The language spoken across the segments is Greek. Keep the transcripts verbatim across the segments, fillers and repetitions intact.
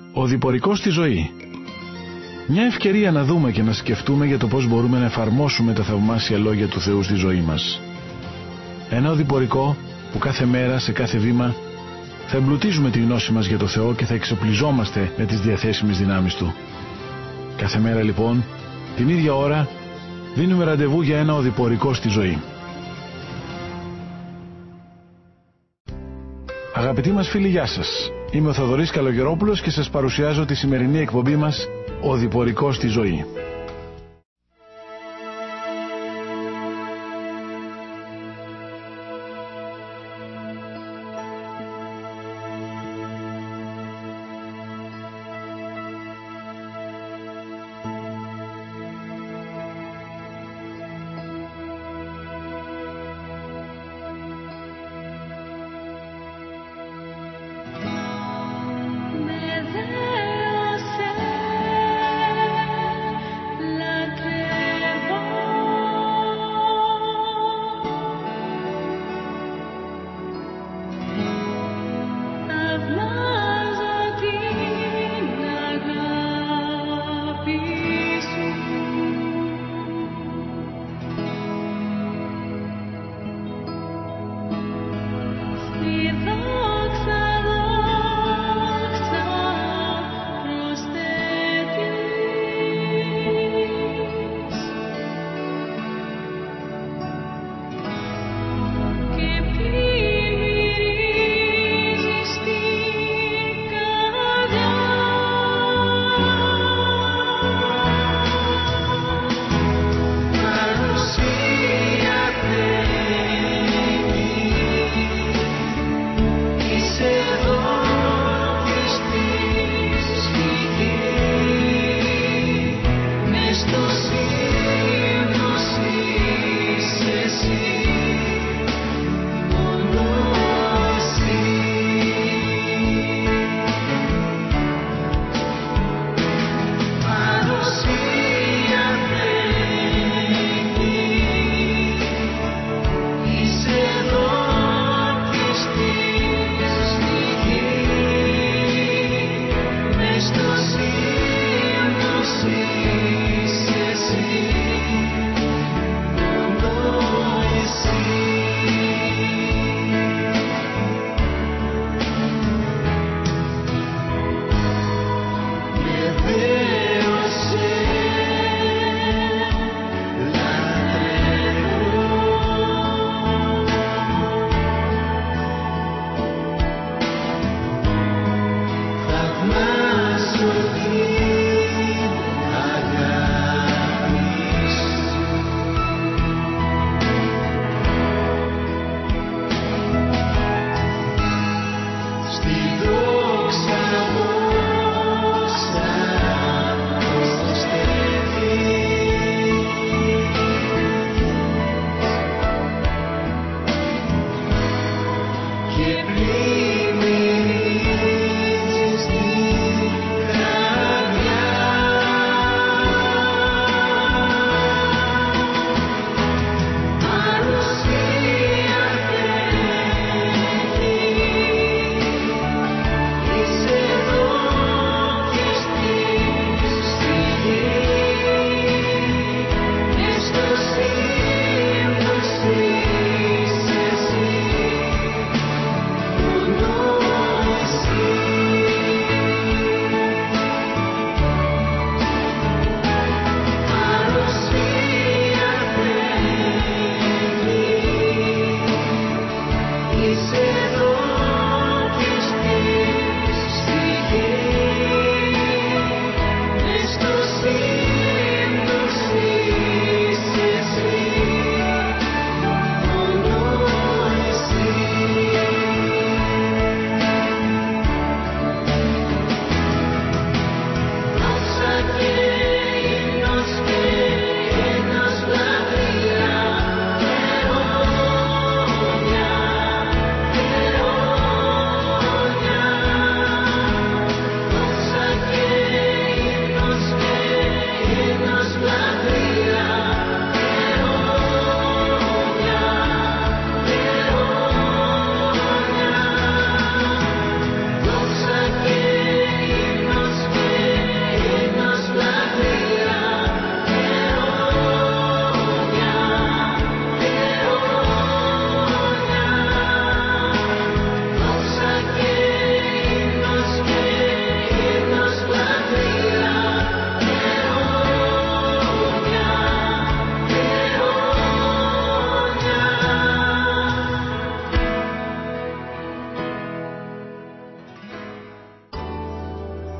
Ο διπορικός στη ζωή. Μια ευκαιρία να δούμε και να σκεφτούμε για το πώς μπορούμε να εφαρμόσουμε τα θαυμάσια λόγια του Θεού στη ζωή μας. Ένα οδηπορικό που κάθε μέρα, σε κάθε βήμα, θα εμπλουτίζουμε τη γνώση μας για το Θεό και θα εξοπλιζόμαστε με τις διαθέσιμες δυνάμεις Του. Κάθε μέρα λοιπόν, την ίδια ώρα, δίνουμε ραντεβού για ένα οδηπορικό στη ζωή. Αγαπητοί μας φίλοι, γεια σας. Είμαι ο Θοδωρής Καλογερόπουλος και σας παρουσιάζω τη σημερινή εκπομπή μας «Οδηπορικός στη ζωή».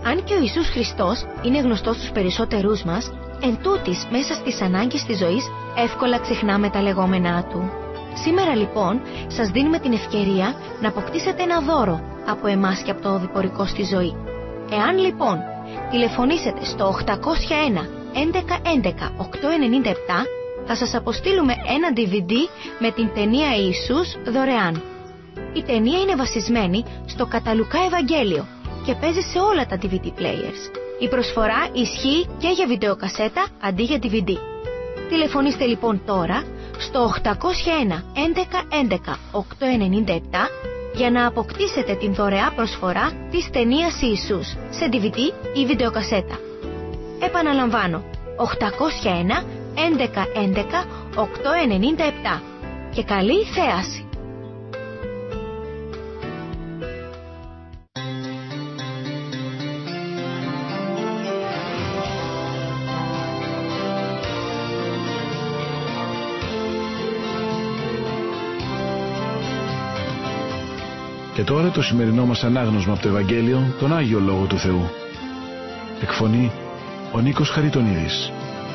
Αν και ο Ιησούς Χριστός είναι γνωστός στους περισσότερούς μας, εν τούτης, μέσα στις ανάγκες της ζωής, εύκολα ξεχνάμε τα λεγόμενά του. Σήμερα λοιπόν, σας δίνουμε την ευκαιρία να αποκτήσετε ένα δώρο από εμάς και από το οδηπορικό στη ζωή. Εάν λοιπόν τηλεφωνήσετε στο οκτακόσια ένα έντεκα έντεκα οκτακόσια ενενήντα επτά, θα σας αποστείλουμε ένα ντι βι ντι με την ταινία Ιησούς δωρεάν. Η ταινία είναι βασισμένη στο κατά Λουκά Ευαγγέλιο και παίζει σε όλα τα ντι βι ντι players. Η προσφορά ισχύει και για βιντεοκασέτα αντί για ντι βι ντι. Τηλεφωνήστε λοιπόν τώρα στο οκτακόσια ένα έντεκα έντεκα οκτακόσια ενενήντα επτά για να αποκτήσετε την δωρεά προσφορά της ταινίας Ιησούς σε ντι βι ντι ή βιντεοκασέτα. Επαναλαμβάνω, οκτακόσια ένα έντεκα έντεκα οκτακόσια ενενήντα επτά και καλή θέαση! Και τώρα το σημερινό μας ανάγνωσμα από το Ευαγγέλιο, τον Άγιο Λόγο του Θεού. Εκφωνεί ο Νίκος Χαριτονίδης.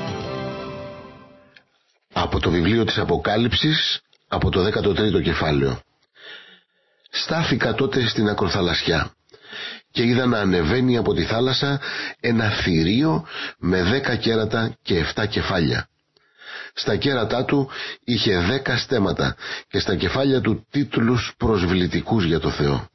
Από το βιβλίο της Αποκάλυψης, από το δέκατο τρίτο κεφάλαιο. Στάθηκα τότε στην ακροθαλασσιά και είδα να ανεβαίνει από τη θάλασσα ένα θηρίο με δέκα κέρατα και εφτά κεφάλια. Στα κέρατά του είχε δέκα στέμματα και στα κεφάλια του τίτλους προσβλητικούς για το Θεό.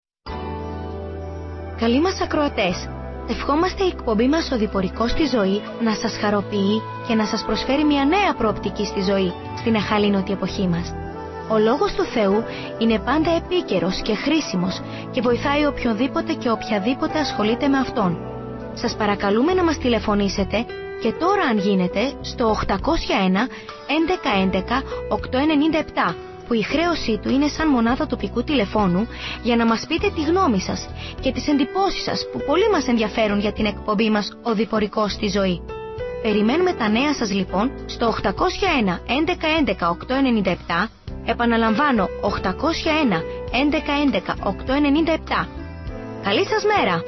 Καλοί μας ακροατές, ευχόμαστε η εκπομπή μας οδηπορικό στη ζωή να σας χαροποιεί και να σας προσφέρει μια νέα προοπτική στη ζωή στην εχαλήνωτη εποχή μας. Ο Λόγος του Θεού είναι πάντα επίκαιρος και χρήσιμος και βοηθάει οποιονδήποτε και οποιαδήποτε ασχολείται με αυτόν. Σας παρακαλούμε να μας τηλεφωνήσετε και τώρα αν γίνεται στο οκτακόσια ένα έντεκα έντεκα οκτακόσια ενενήντα επτά, που η χρέωσή του είναι σαν μονάδα τοπικού τηλεφώνου, για να μας πείτε τη γνώμη σας και τις εντυπώσεις σας που πολύ μας ενδιαφέρουν για την εκπομπή μας οδηπορικό στη ζωή. Περιμένουμε τα νέα σας λοιπόν στο οκτακόσια ένα έντεκα έντεκα οκτακόσια ενενήντα επτά, επαναλαμβάνω οκτακόσια ένα έντεκα έντεκα οκτακόσια ενενήντα επτά. Καλή σας μέρα!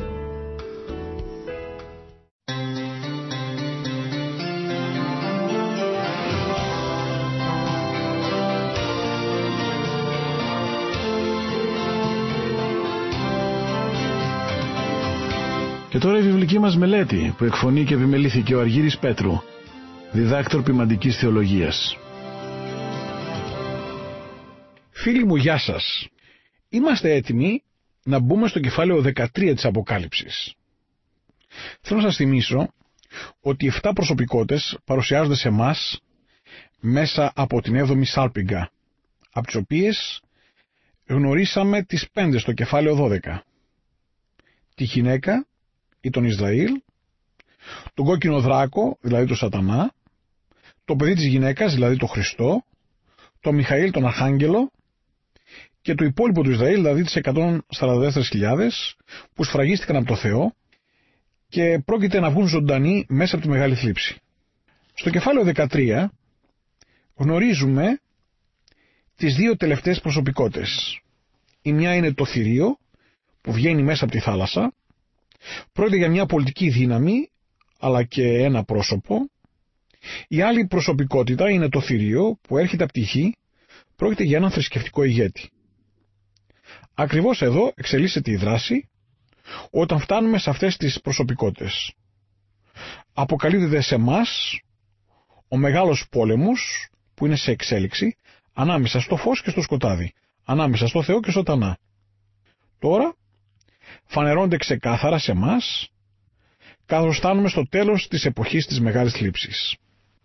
Και τώρα η βιβλική μας μελέτη που εκφωνεί και επιμελήθηκε ο Αργύρης Πέτρου, διδάκτορ ποιμαντικής θεολογίας. Φίλοι μου, γεια σας. Είμαστε έτοιμοι να μπούμε στο κεφάλαιο δεκατρία της Αποκάλυψης. Θέλω να σας θυμίσω ότι εφτά προσωπικότητες παρουσιάζονται σε εμάς μέσα από την έβδομη σάλπιγγα, από τις οποίες γνωρίσαμε τις πέντε στο κεφάλαιο δώδεκα. Τη γυναίκα ή τον Ισραήλ, τον κόκκινο δράκο, δηλαδή τον Σατανά, το παιδί της γυναίκας, δηλαδή τον Χριστό, τον Μιχαήλ τον Αρχάγγελο και το υπόλοιπο του Ισραήλ, δηλαδή τις εκατόν σαράντα τέσσερις χιλιάδες που σφραγίστηκαν από το Θεό και πρόκειται να βγουν ζωντανοί μέσα από τη μεγάλη θλίψη. Στο κεφάλαιο δεκατρία γνωρίζουμε τις δύο τελευταίες προσωπικότητες. Η μια είναι το θηρίο που βγαίνει μέσα από τη θάλασσα. Πρόκειται για μια πολιτική δύναμη αλλά και ένα πρόσωπο. Η άλλη προσωπικότητα είναι το θηρίο που έρχεται από τη γη. Πρόκειται για έναν θρησκευτικό ηγέτη. Ακριβώς εδώ εξελίσσεται η δράση όταν φτάνουμε σε αυτές τις προσωπικότητες. Αποκαλύπτεται σε εμάς ο μεγάλος πόλεμος που είναι σε εξέλιξη ανάμεσα στο φως και στο σκοτάδι, ανάμεσα στο Θεό και στο Σατανά. Τώρα φανερώνται ξεκάθαρα σε εμάς καθώς φτάνουμε στο τέλος της εποχής της μεγάλης θλίψης.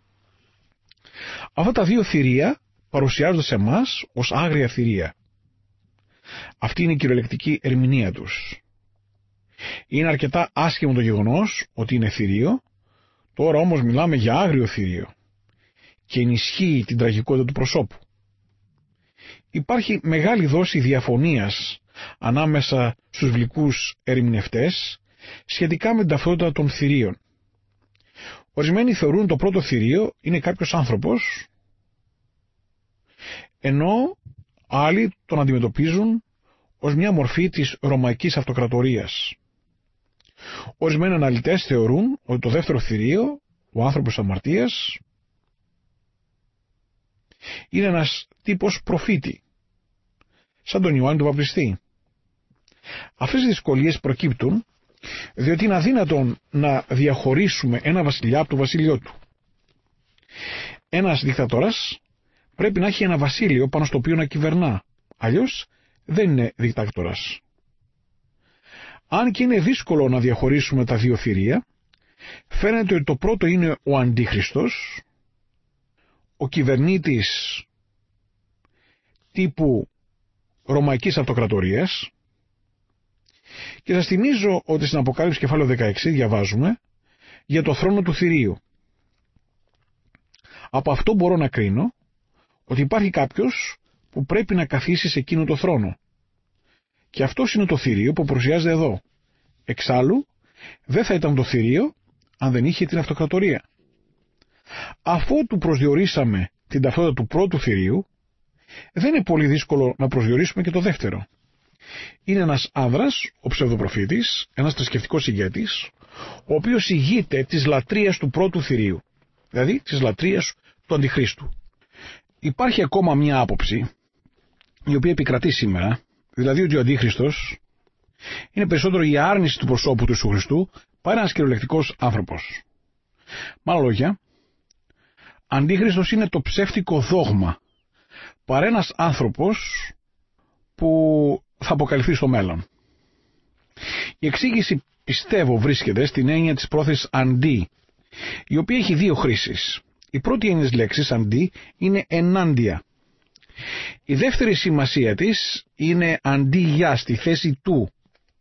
Αυτά τα δύο θηρία παρουσιάζονται σε εμάς ως άγρια θηρία. Αυτή είναι η κυριολεκτική ερμηνεία τους. Είναι αρκετά άσχημο το γεγονός ότι είναι θηρίο, τώρα όμως μιλάμε για άγριο θηρίο και ενισχύει την τραγικότητα του προσώπου. Υπάρχει μεγάλη δόση διαφωνίας ανάμεσα στους βιβλικούς ερμηνευτές σχετικά με την ταυτότητα των θηρίων. Ορισμένοι θεωρούν το πρώτο θηρίο είναι κάποιος άνθρωπος, ενώ άλλοι τον αντιμετωπίζουν ως μια μορφή της Ρωμαϊκής Αυτοκρατορίας. Ορισμένοι αναλυτές θεωρούν ότι το δεύτερο θηρίο, ο άνθρωπος αμαρτίας, είναι ένας τύπος προφήτη, σαν τον Ιωάννη τον Βαπτιστή. Αυτές οι δυσκολίες προκύπτουν διότι είναι αδύνατον να διαχωρίσουμε ένα βασιλιά από το βασίλειό του. Ένας δικτατόρας πρέπει να έχει ένα βασίλειο πάνω στο οποίο να κυβερνά, αλλιώς δεν είναι δικτάτορας. Αν και είναι δύσκολο να διαχωρίσουμε τα δύο θηρία, φαίνεται ότι το πρώτο είναι ο Αντίχριστος, ο κυβερνήτης τύπου Ρωμαϊκής Αυτοκρατορίας, και σας θυμίζω ότι στην Αποκάλυψη κεφάλαιο δεκαέξι διαβάζουμε για το θρόνο του θηρίου. Από αυτό μπορώ να κρίνω ότι υπάρχει κάποιος που πρέπει να καθίσει σε εκείνο το θρόνο. Και αυτό είναι το θηρίο που παρουσιάζεται εδώ. Εξάλλου, δεν θα ήταν το θηρίο αν δεν είχε την αυτοκρατορία. Αφού του προσδιορίσαμε την ταυτότητα του πρώτου θηρίου, δεν είναι πολύ δύσκολο να προσδιορίσουμε και το δεύτερο. Είναι ένας άνδρας, ο ψευδοπροφήτης, ένας θρησκευτικός ηγέτης, ο οποίος ηγείται της λατρείας του πρώτου θηρίου, δηλαδή της λατρείας του Αντιχρίστου. Υπάρχει ακόμα μια άποψη, η οποία επικρατεί σήμερα, δηλαδή ότι ο Αντίχριστος είναι περισσότερο η άρνηση του προσώπου του Ιησού Χριστού παρά ένας κυριολεκτικός άνθρωπος. Με άλλα λόγια, Αντίχριστος είναι το ψεύτικο δόγμα παρά ένας άνθρωπος που θα αποκαλυφθεί στο μέλλον. Η εξήγηση, πιστεύω, βρίσκεται στην έννοια της πρόθεσης αντί, η οποία έχει δύο χρήσεις. Η πρώτη έννοια της λέξης αντί είναι ενάντια. Η δεύτερη σημασία της είναι αντί για, στη θέση του.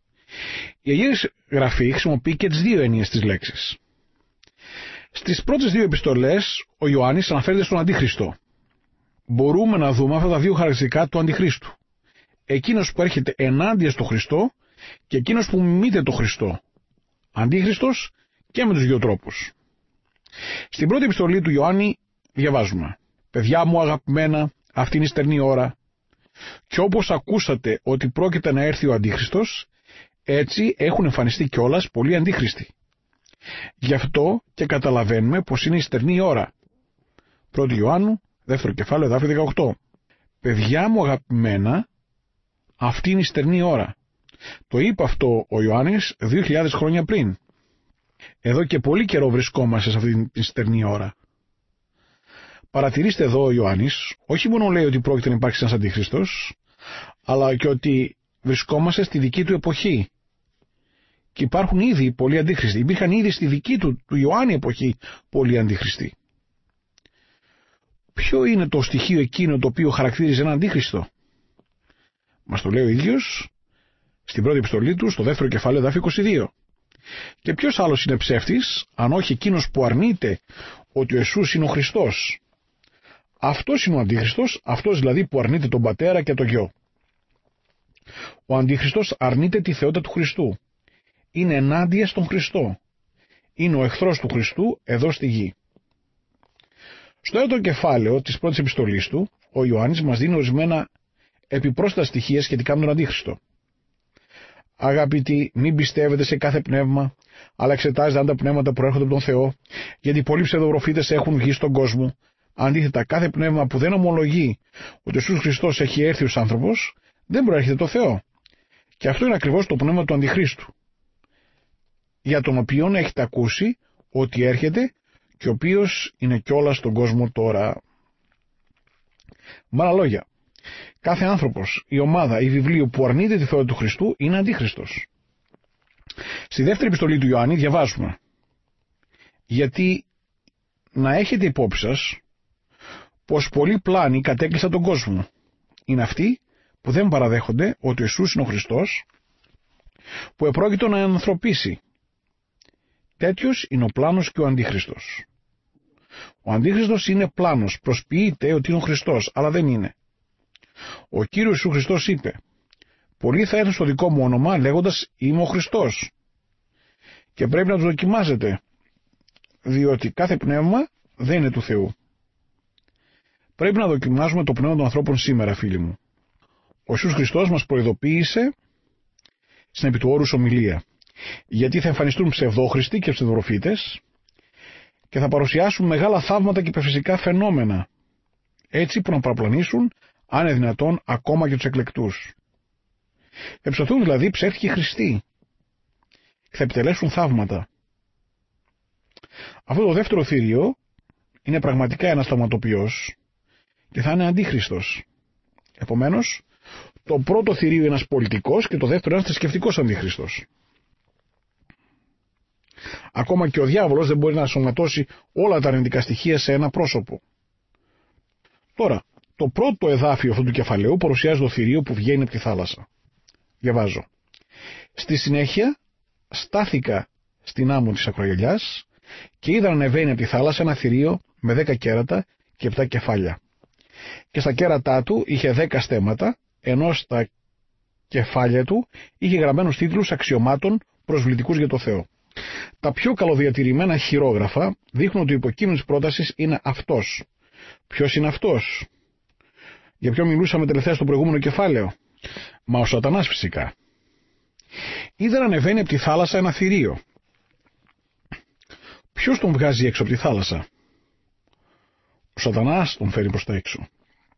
Η Αγία Γραφή χρησιμοποιεί και τις δύο έννοιες της λέξης. Στις πρώτες δύο επιστολές ο Ιωάννης αναφέρεται στον Αντίχριστο. Μπορούμε να δούμε αυτά τα δύο χαρακτηριστικά του Αντιχρίστου. Εκείνος που έρχεται ενάντια στο Χριστό και εκείνος που μιμείται το Χριστό. Αντίχριστος και με τους δύο τρόπους. Στην πρώτη επιστολή του Ιωάννη διαβάζουμε: «Παιδιά μου αγαπημένα, αυτή είναι η στερνή ώρα, και όπως ακούσατε ότι πρόκειται να έρθει ο Αντίχριστος, έτσι έχουν εμφανιστεί κιόλας πολλοί αντίχριστοι. Γι' αυτό και καταλαβαίνουμε πως είναι η στερνή ώρα». πρώτη Ιωάννου, δεύτερο κεφάλαιο, εδάφιο δεκαοκτώ. «Παιδιά μου αγαπημένα, αυτή είναι η στερνή ώρα». Το είπε αυτό ο Ιωάννης δύο χιλιάδες χρόνια πριν. Εδώ και πολύ καιρό βρισκόμαστε σε αυτή την στερνή ώρα. Παρατηρήστε εδώ ο Ιωάννης, όχι μόνο λέει ότι πρόκειται να υπάρξει ένας Αντίχριστος, αλλά και ότι βρισκόμαστε στη δική του εποχή. Και υπάρχουν ήδη πολλοί αντίχριστοι. Υπήρχαν ήδη στη δική του, του Ιωάννη εποχή, πολλοί αντίχριστοι. Ποιο είναι το στοιχείο εκείνο το οποίο χαρακτήριζε έναν αντίχριστο? Μας το λέει ο ίδιος στην πρώτη επιστολή του, στο δεύτερο κεφάλαιο, εδάφιο είκοσι δύο. Και ποιος άλλος είναι ψεύτης, αν όχι εκείνος που αρνείται ότι ο Ιησούς είναι ο Χριστός? Αυτός είναι ο Αντίχριστος, αυτός δηλαδή που αρνείται τον Πατέρα και τον Γιο. Ο Αντίχριστος αρνείται τη θεότητα του Χριστού. Είναι ενάντια στον Χριστό. Είναι ο εχθρός του Χριστού εδώ στη γη. Στο έρωτο κεφάλαιο της πρώτης επιστολής του, ο Ιωάννης μας δίνει ορισμένα επιπρόσθετα στοιχεία σχετικά με τον Αντίχριστο. Αγαπητοί, μην πιστεύετε σε κάθε πνεύμα, αλλά εξετάζετε αν τα πνεύματα προέρχονται από τον Θεό, γιατί πολλοί ψευδοπροφήτες έχουν βγει στον κόσμο. Αντίθετα, κάθε πνεύμα που δεν ομολογεί ότι ο Ιησούς Χριστός έχει έρθει ως άνθρωπος, δεν προέρχεται το Θεό. Και αυτό είναι ακριβώς το πνεύμα του Αντιχρίστου, για τον οποίον έχετε ακούσει ότι έρχεται και ο οποίος είναι κιόλας στον κόσμο τώρα. Με άλλα λόγια, κάθε άνθρωπος, η ομάδα, η βιβλίο που αρνείται τη θεότητα του Χριστού είναι Αντίχριστος. Στη δεύτερη επιστολή του Ιωάννη διαβάζουμε: «Γιατί να έχετε υπόψη σας πως πολλοί πλάνοι κατέκλυσαν τον κόσμο. Είναι αυτοί που δεν παραδέχονται ότι ο Ιησούς είναι ο Χριστός, που επρόκειτο να ανθρωπίσει. Τέτοιος είναι ο πλάνος και ο Αντίχριστος». Ο Αντίχριστος είναι πλάνος, προσποιείται ότι είναι ο Χριστός, αλλά δεν είναι. Ο Κύριος Ιησούς Χριστός είπε: «Πολλοί θα έρθουν στο δικό μου όνομα λέγοντας είμαι ο Χριστός». Και πρέπει να τους δοκιμάζετε, διότι κάθε πνεύμα δεν είναι του Θεού. Πρέπει να δοκιμάζουμε το πνεύμα των ανθρώπων σήμερα, φίλοι μου. Ο Ιησούς Χριστός μας προειδοποίησε στην επί του όρους ομιλία. Γιατί θα εμφανιστούν ψευδόχριστοι και ψευδοροφήτες και θα παρουσιάσουν μεγάλα θαύματα και υπερφυσικά φαινόμενα, έτσι που να παραπλανήσουν, αν είναι δυνατόν, ακόμα και τους εκλεκτούς. Θα υψωθούν δηλαδή ψεύτικοι Χριστοί και θα επιτελέσουν θαύματα. Αυτό το δεύτερο θηρίο είναι πραγματικά ένας θαυματοποιός και θα είναι αντίχριστος. Επομένως, το πρώτο θηρίο είναι ένας πολιτικός και το δεύτερο ένας θρησκευτικός αντίχριστος. Ακόμα και ο διάβολος δεν μπορεί να σωματώσει όλα τα αρνητικά στοιχεία σε ένα πρόσωπο. Τώρα, το πρώτο εδάφιο αυτού του κεφαλαίου παρουσιάζει το θηρίο που βγαίνει από τη θάλασσα. Διαβάζω. Στη συνέχεια στάθηκα στην άμμο της ακρογιαλιάς και είδα να ανεβαίνει από τη θάλασσα ένα θηρίο με δέκα κέρατα και επτά κεφάλια. Και στα κέρατά του είχε δέκα στέμματα, ενώ στα κεφάλια του είχε γραμμένους τίτλους αξιωμάτων προσβλητικούς για το Θεό. Τα πιο καλοδιατηρημένα χειρόγραφα δείχνουν ότι ο υποκείμενο της πρότασης είναι αυτός. Ποιος είναι αυτός? Για ποιο μιλούσαμε τελευταία στο προηγούμενο κεφάλαιο? Μα ο Σατανάς φυσικά. Είδα να ανεβαίνει από τη θάλασσα ένα θηρίο. Ποιος τον βγάζει έξω από τη θάλασσα? Ο Σατανάς τον φέρει προς τα έξω.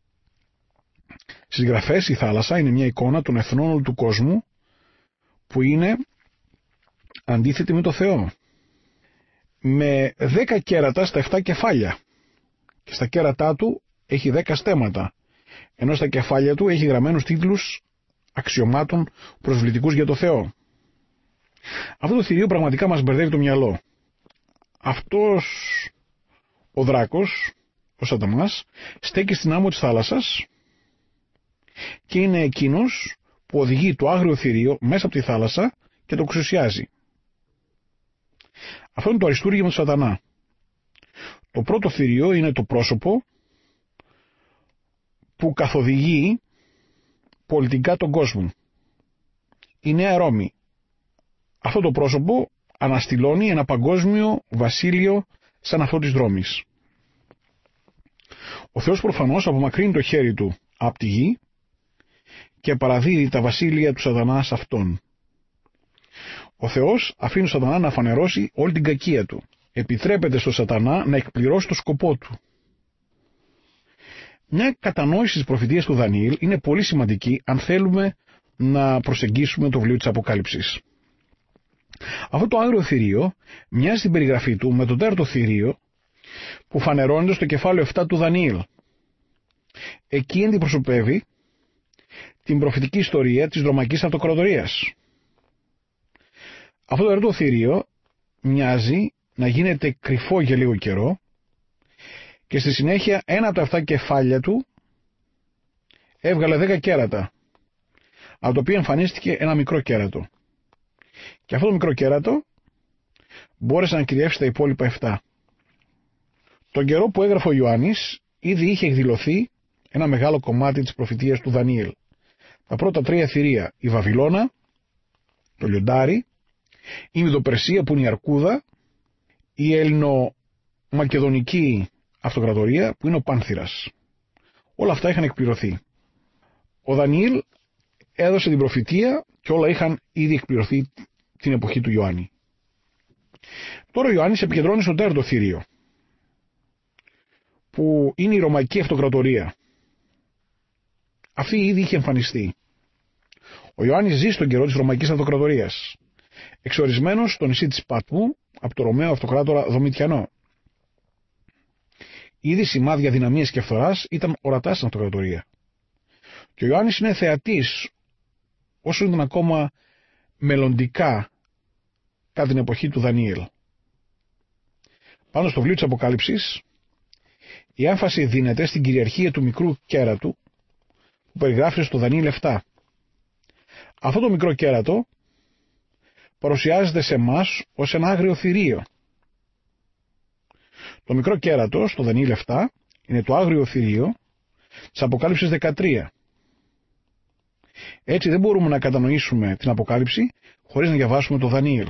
Στις γραφές η θάλασσα είναι μια εικόνα των εθνών όλου του κόσμου που είναι αντίθετη με το Θεό. Με δέκα κέρατα στα επτά κεφάλια και στα κέρατά του έχει δέκα στέμματα, ενώ στα κεφάλια του έχει γραμμένους τίτλους αξιωμάτων προσβλητικούς για το Θεό. Αυτό το θηρίο πραγματικά μας μπερδεύει το μυαλό. Αυτός ο δράκος, ο Σατανάς, στέκει στην άμμο της θάλασσας και είναι εκείνος που οδηγεί το άγριο θηρίο μέσα από τη θάλασσα και το εξουσιάζει. Αυτό είναι το αριστούργημα του Σατανά. Το πρώτο θηρίο είναι το πρόσωπο που καθοδηγεί πολιτικά τον κόσμο. Η Νέα Ρώμη. Αυτό το πρόσωπο αναστηλώνει ένα παγκόσμιο βασίλειο σαν αυτό της Ρώμης. Ο Θεός προφανώς απομακρύνει το χέρι του από τη γη και παραδίδει τα βασίλεια του Σατανά σε αυτόν. Ο Θεός αφήνει τον Σατανά να φανερώσει όλη την κακία του. Επιτρέπεται στον Σατανά να εκπληρώσει το σκοπό του. Μια κατανόηση της προφητείας του Δανιήλ είναι πολύ σημαντική αν θέλουμε να προσεγγίσουμε το βιβλίο της Αποκάλυψης. Αυτό το άγριο θηρίο μοιάζει στην περιγραφή του με το τέταρτο θηρίο που φανερώνεται στο κεφάλαιο επτά του Δανιήλ. Εκεί αντιπροσωπεύει την προφητική ιστορία της Ρωμαϊκής Αυτοκρατορίας. Αυτό το τέταρτο θηρίο μοιάζει να γίνεται κρυφό για λίγο καιρό και στη συνέχεια ένα από τα αυτά κεφάλια του έβγαλε δέκα κέρατα, από το οποίο εμφανίστηκε ένα μικρό κέρατο. Και αυτό το μικρό κέρατο μπόρεσε να κυριεύσει τα υπόλοιπα επτά. Τον καιρό που έγραφε ο Ιωάννης ήδη είχε εκδηλωθεί ένα μεγάλο κομμάτι της προφητείας του Δανιήλ. Τα πρώτα τρία θηρία, η Βαβυλώνα, το λιοντάρι, η Μηδοπερσία που είναι η αρκούδα, η Ελληνο-Μακεδονική Αυτοκρατορία που είναι ο Πάνθυρας. Όλα αυτά είχαν εκπληρωθεί. Ο Δανιήλ έδωσε την προφητεία και όλα είχαν ήδη εκπληρωθεί την εποχή του Ιωάννη. Τώρα ο Ιωάννης επικεντρώνει στο τέταρτο θηρίο, που είναι η Ρωμαϊκή Αυτοκρατορία. Αυτή ήδη είχε εμφανιστεί. Ο Ιωάννης ζει στον καιρό της Ρωμαϊκής Αυτοκρατορίας, εξορισμένος στο νησί της Πάτμου από το Ρωμαίο Αυτοκράτορα Δομητιανό. Ήδη σημάδια δυναμίας και φθοράς ήταν ορατά στην Αυτοκρατορία. Και ο Ιωάννης είναι θεατής, όσο ήταν ακόμα μελλοντικά κατά την εποχή του Δανιήλ. Πάνω στο βιβλίο της Αποκάλυψης, η έμφαση δίνεται στην κυριαρχία του μικρού κέρατου που περιγράφεται στο Δανιήλ επτά. Αυτό το μικρό κέρατο παρουσιάζεται σε εμάς ως ένα άγριο θηρίο. Το μικρό κέρατο στο Δανιήλ επτά είναι το άγριο θηρίο της Αποκάλυψης δεκατρία. Έτσι δεν μπορούμε να κατανοήσουμε την Αποκάλυψη χωρίς να διαβάσουμε το Δανιήλ.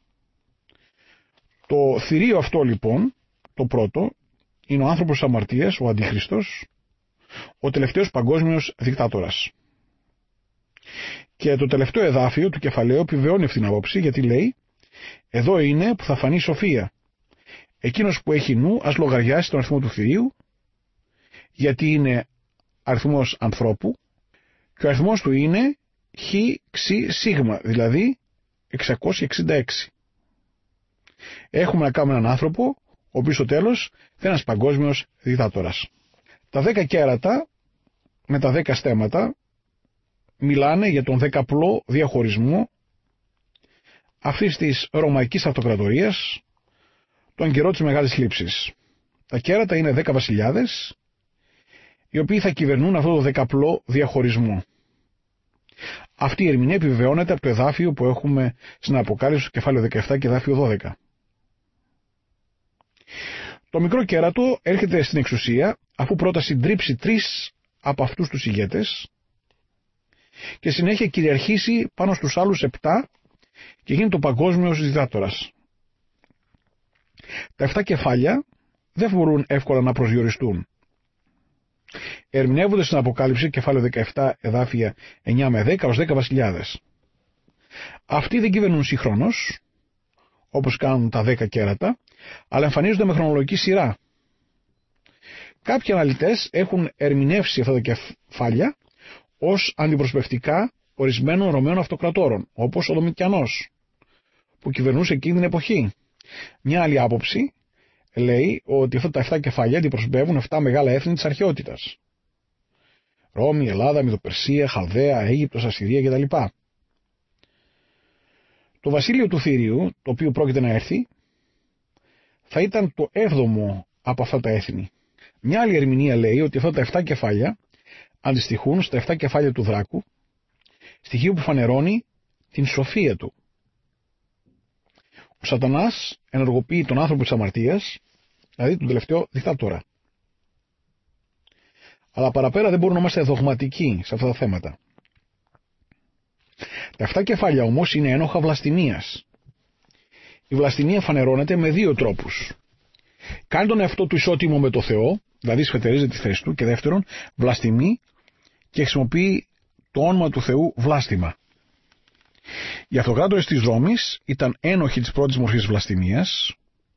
Το θηρίο αυτό λοιπόν, το πρώτο, είναι ο άνθρωπος της αμαρτίας, ο Αντίχριστος, ο τελευταίος παγκόσμιος δικτάτορας. Και το τελευταίο εδάφιο του κεφαλαίου επιβεβαιώνει αυτήν την άποψη, γιατί λέει «Εδώ είναι που θα φανεί η σοφία. Εκείνος που έχει νου ας λογαριάσει τον αριθμό του θηρίου, γιατί είναι αριθμός ανθρώπου και ο αριθμός του είναι χ, ξ, σίγμα, δηλαδή εξακόσια εξήντα έξι. Έχουμε να κάνουμε έναν άνθρωπο, ο οποίος στο τέλος θα είναι ένας παγκόσμιος δικτάτορας». Τα δέκα κέρατα με τα δέκα στέμματα μιλάνε για τον δεκαπλό διαχωρισμό αυτής της ρωμαϊκής αυτοκρατορίας τον καιρό της Μεγάλης Θλίψης. Τα κέρατα είναι δέκα βασιλιάδες, οι οποίοι θα κυβερνούν αυτό το δεκαπλό διαχωρισμό. Αυτή η ερμηνεία επιβεβαιώνεται από το εδάφιο που έχουμε στην Αποκάλυψη, κεφάλαιο δεκαεπτά και εδάφιο δώδεκα. Το μικρό κέρατο έρχεται στην εξουσία αφού πρώτα συντρίψει τρεις από αυτούς τους ηγέτες και συνέχεια κυριαρχήσει πάνω στους άλλους επτά και γίνει το παγκόσμιος δικτάτορας. Τα επτά κεφάλια δεν μπορούν εύκολα να προσδιοριστούν. Ερμηνεύονται στην Αποκάλυψη, κεφάλαιο δεκαεπτά, εδάφια εννιά με δέκα, ως δέκα βασιλιάδες. Αυτοί δεν κυβερνούν συγχρόνως, όπως κάνουν τα δέκα κέρατα, αλλά εμφανίζονται με χρονολογική σειρά. Κάποιοι αναλυτές έχουν ερμηνεύσει αυτά τα κεφάλια ως αντιπροσωπευτικά ορισμένων Ρωμαίων αυτοκρατόρων, όπως ο Δομητιανός, που κυβερνούσε εκείνη την εποχή. Μια άλλη άποψη λέει ότι αυτά τα επτά κεφάλια αντιπροσωπεύουν επτά μεγάλα έθνη της αρχαιότητας. Ρώμη, Ελλάδα, Μηδοπερσία, Χαλδαία, Αίγυπτος, Ασσυρία κτλ. Το βασίλειο του Θηρίου, το οποίο πρόκειται να έρθει, θα ήταν το έβδομο από αυτά τα έθνη. Μια άλλη ερμηνεία λέει ότι αυτά τα επτά κεφάλια αντιστοιχούν στα επτά κεφάλια του δράκου, στοιχείο που φανερώνει την σοφία του. Ο Σατανάς ενεργοποιεί τον άνθρωπο της αμαρτίας, δηλαδή τον τελευταίο δικτάτορα. Αλλά παραπέρα δεν μπορούμε να είμαστε δογματικοί σε αυτά τα θέματα. Τα επτά κεφάλια όμως είναι ένοχα βλαστημίας. Η βλαστημία φανερώνεται με δύο τρόπους. Κάνει τον εαυτό του ισότιμο με το Θεό, δηλαδή σφετερίζει τη θέση του, και δεύτερον, βλαστημεί και χρησιμοποιεί το όνομα του Θεού βλάστημα. Οι αυτοκράτορες της Ρώμης ήταν ένοχοι της πρώτης μορφής βλαστημίας,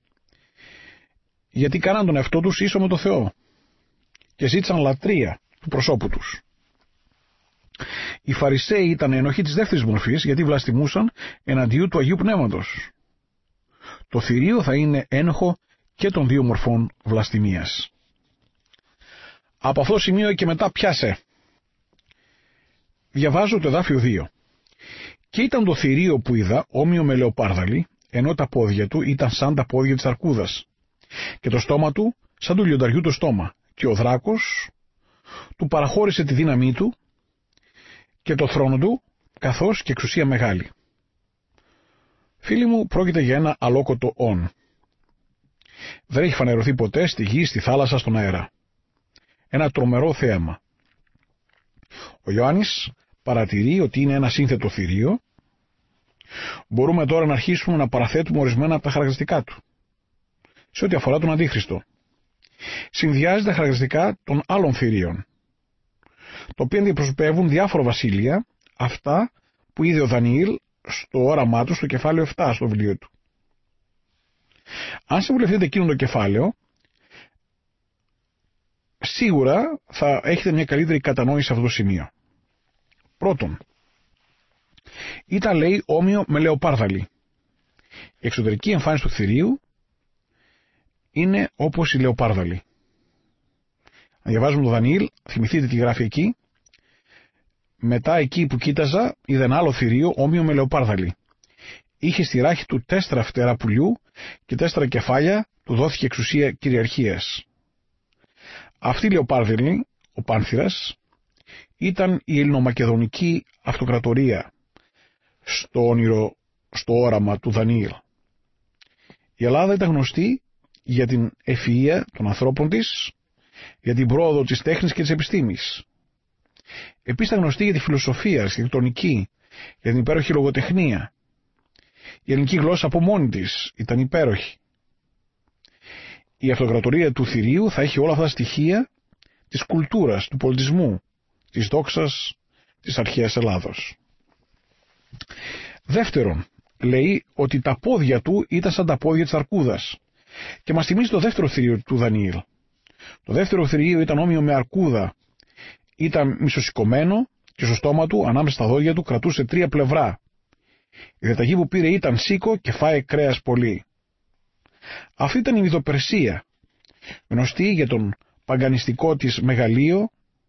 γιατί κάναν τον εαυτό τους ίσο με το Θεό και ζήτησαν λατρεία του προσώπου τους. Οι Φαρισαίοι ήταν ένοχοι της δεύτερης μορφής, γιατί βλαστημούσαν εναντίον του Αγίου Πνεύματος. Το θηρίο θα είναι ένοχο και των δύο μορφών βλαστημίας. Από αυτό το σημείο και μετά πιάσε. Διαβάζω το εδάφιο δύο. «Και ήταν το θηρίο που είδα όμοιο με λεοπάρδαλη, ενώ τα πόδια του ήταν σαν τα πόδια της αρκούδας, και το στόμα του σαν του λιονταριού το στόμα, και ο δράκος του παραχώρησε τη δύναμή του και το θρόνο του, καθώς και εξουσία μεγάλη». Φίλοι μου, πρόκειται για ένα αλόκοτο όν. Δεν έχει φανερωθεί ποτέ στη γη, στη θάλασσα, στον αέρα. Ένα τρομερό θέαμα. Ο Ιωάννης παρατηρεί ότι είναι ένα σύνθετο θηρίο. Μπορούμε τώρα να αρχίσουμε να παραθέτουμε ορισμένα από τα χαρακτηριστικά του. Σε ό,τι αφορά τον Αντίχριστο, συνδυάζει τα χαρακτηριστικά των άλλων θηρίων, τα οποία αντιπροσωπεύουν διάφορα βασίλεια, αυτά που είδε ο Δανιήλ στο όραμά του στο κεφάλαιο επτά στο βιβλίο του. Αν συμβουλευτείτε εκείνο το κεφάλαιο, σίγουρα θα έχετε μια καλύτερη κατανόηση σε αυτό το σημείο. Πρώτον, ήταν, λέει, όμοιο με λεοπάρδαλη. Η εξωτερική εμφάνιση του θηρίου είναι όπως η λεοπάρδαλη. Αν διαβάζουμε το Δανιήλ, θυμηθείτε τι γράφει εκεί. Μετά, εκεί που κοίταζα, είδα ένα άλλο θηρίο όμοιο με λεοπάρδαλη. Είχε στη ράχη του τέσσερα φτερά πουλιού και τέσσερα κεφάλια του δόθηκε εξουσία κυριαρχίας. Αυτή η λεοπάρδαλη, ο Πάνθυρας, ήταν η ελληνομακεδονική αυτοκρατορία στο όνειρο, στο όραμα του Δανιήλ. Η Ελλάδα ήταν γνωστή για την ευφυΐα των ανθρώπων της, για την πρόοδο της τέχνης και της επιστήμης. Επίσης ήταν γνωστή για τη φιλοσοφία, αρχιτεκτονική, για την υπέροχη λογοτεχνία. Η ελληνική γλώσσα από μόνη της ήταν υπέροχη. Η αυτοκρατορία του θηρίου θα έχει όλα αυτά τα στοιχεία της κουλτούρας, του πολιτισμού, της δόξας της αρχαίας Ελλάδος. Δεύτερον, λέει ότι τα πόδια του ήταν σαν τα πόδια της αρκούδας και μας θυμίζει το δεύτερο θηρίο του Δανιήλ. Το δεύτερο θηρίο ήταν όμοιο με αρκούδα. Ήταν μισοσηκωμένο και στο στόμα του, ανάμεσα στα δόντια του, κρατούσε τρία πλευρά. Η διαταγή που πήρε ήταν σήκω και φάε κρέας πολύ. Αυτή ήταν η Μυδοπερσία, γνωστή για τον παγκανιστικό της μεγαλείο.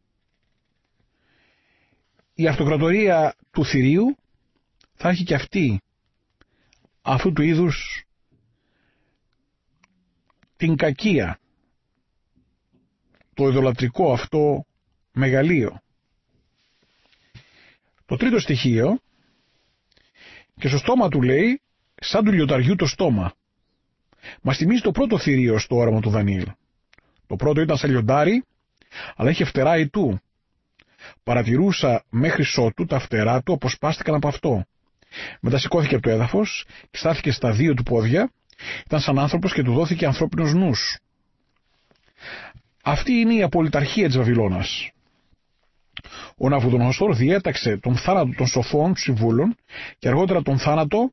Η αυτοκρατορία του θηρίου θα έχει και αυτή αυτού του είδους την κακία, το ειδωλατρικό αυτό μεγαλείο. Το τρίτο στοιχείο, και στο στόμα του λέει σαν του λιωταριού το στόμα. Μας θυμίζει το πρώτο θηρίο στο όραμα του Δανιήλ. Το πρώτο ήταν σαν λιοντάρι, αλλά είχε φτερά ητού. Παρατηρούσα μέχρι σώτου τα φτερά του αποσπάστηκαν από αυτό. Μετά σηκώθηκε από το έδαφος και στάθηκε στα δύο του πόδια. Ήταν σαν άνθρωπος και του δόθηκε ανθρώπινος νους. Αυτή είναι η απολυταρχία της Βαβυλώνας. Ο Ναβουδονοσόρ διέταξε τον θάνατο των σοφών του συμβούλων και αργότερα τον θάνατο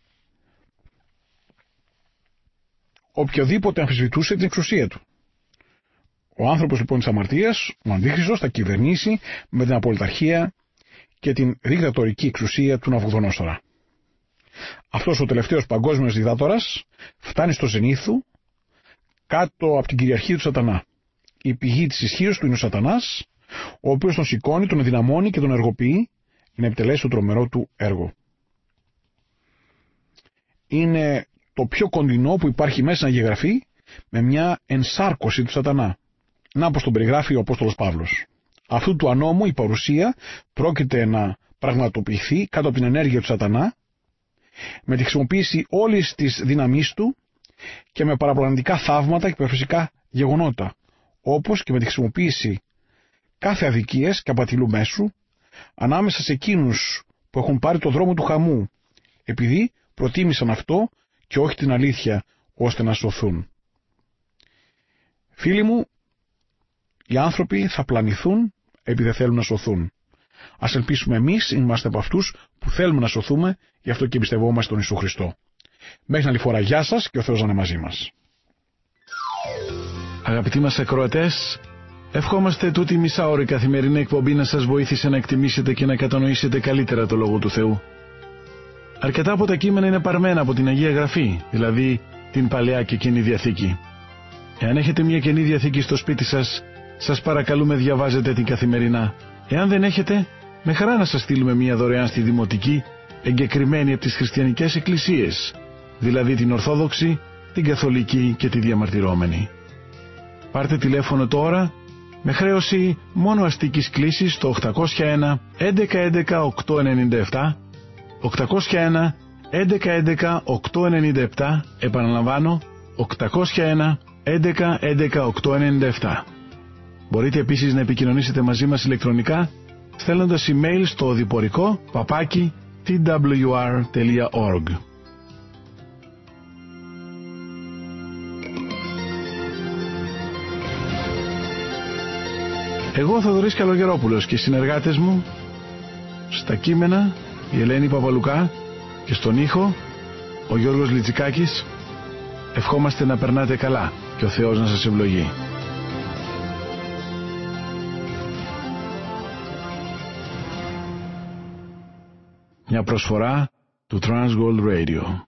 οποιοδήποτε αμφισβητούσε την εξουσία του. Ο άνθρωπος λοιπόν της αμαρτίας, ο Αντίχριστος, θα κυβερνήσει με την απολυταρχία και την δικτατορική εξουσία του Ναβουδονόσορα. Αυτός ο τελευταίος παγκόσμιος διδάτορας φτάνει στο ζενήθου κάτω από την κυριαρχία του Σατανά. Η πηγή της ισχύως του είναι ο Σατανάς, ο οποίος τον σηκώνει, τον ενδυναμώνει και τον εργοποιεί για να επιτελέσει το τρομερό του έργο. Είναι το πιο κοντινό που υπάρχει μέσα να γεγραφεί με μια ενσάρκωση του Σατανά. Να πως τον περιγράφει ο Απόστολος Παύλος. Αυτού του ανώμου η παρουσία πρόκειται να πραγματοποιηθεί κάτω από την ενέργεια του Σατανά, με τη χρησιμοποίηση όλης της δύναμής του και με παραπλανητικά θαύματα και υπερφυσικά γεγονότα, όπως και με τη χρησιμοποίηση κάθε αδικίας και απατηλού μέσου ανάμεσα σε εκείνους που έχουν πάρει το δρόμο του χαμού, επειδή προτίμησαν αυτό και όχι την αλήθεια, ώστε να σωθούν. Φίλοι μου, οι άνθρωποι θα πλανηθούν επειδή δεν θέλουν να σωθούν. Ας ελπίσουμε εμείς είμαστε από αυτούς που θέλουμε να σωθούμε, γι' αυτό και εμπιστευόμαστε τον Ιησού Χριστό. Μέχρι την άλλη φορά, γεια σας και ο Θεός να είναι μαζί μας. Αγαπητοί μας ακροατές, ευχόμαστε τούτη η μισάωρη καθημερινή εκπομπή να σας βοήθησε να εκτιμήσετε και να κατανοήσετε καλύτερα το Λόγο του Θεού. Αρκετά από τα κείμενα είναι παρμένα από την Αγία Γραφή, δηλαδή την Παλαιά και Καινή Διαθήκη. Εάν έχετε μια Καινή Διαθήκη στο σπίτι σας, σας παρακαλούμε διαβάζετε την καθημερινά. Εάν δεν έχετε, με χαρά να σας στείλουμε μια δωρεάν στη Δημοτική, εγκεκριμένη από τις χριστιανικές εκκλησίες, δηλαδή την Ορθόδοξη, την Καθολική και τη Διαμαρτυρόμενη. Πάρτε τηλέφωνο τώρα, με χρέωση μόνο αστικής κλήσης στο οκτακόσια ένα έντεκα έντεκα οκτακόσια ενενήντα επτά, οκτακόσια ένα έντεκα έντεκα οκτακόσια ενενήντα επτά, επαναλαμβάνω, οκτακόσια ένα έντεκα έντεκα οκτακόσια ενενήντα επτά. Μπορείτε επίσης να επικοινωνήσετε μαζί μας ηλεκτρονικά, στέλνοντας email στο οδηπορικό παπάκι τι ντάμπλιου αρ τελεία org. Εγώ ο Θοδωρής Καλογερόπουλος και οι συνεργάτες μου στα κείμενα η Ελένη Παπαλουκά και στον ήχο ο Γιώργος Λιτσικάκης ευχόμαστε να περνάτε καλά και ο Θεός να σας ευλογεί. Μια προσφορά του Transworld Radio.